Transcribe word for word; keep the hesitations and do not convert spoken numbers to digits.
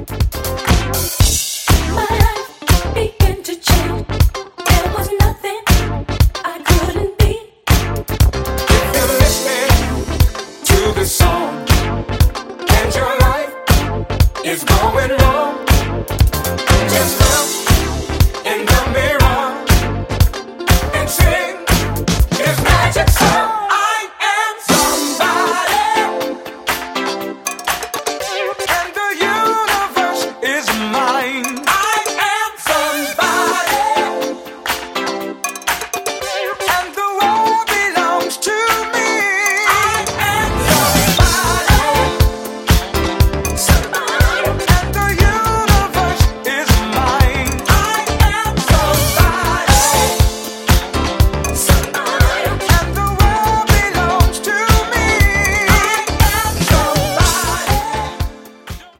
My life began to change. There was nothing I couldn't be. If you're listening to this song and your life is going wrong, just know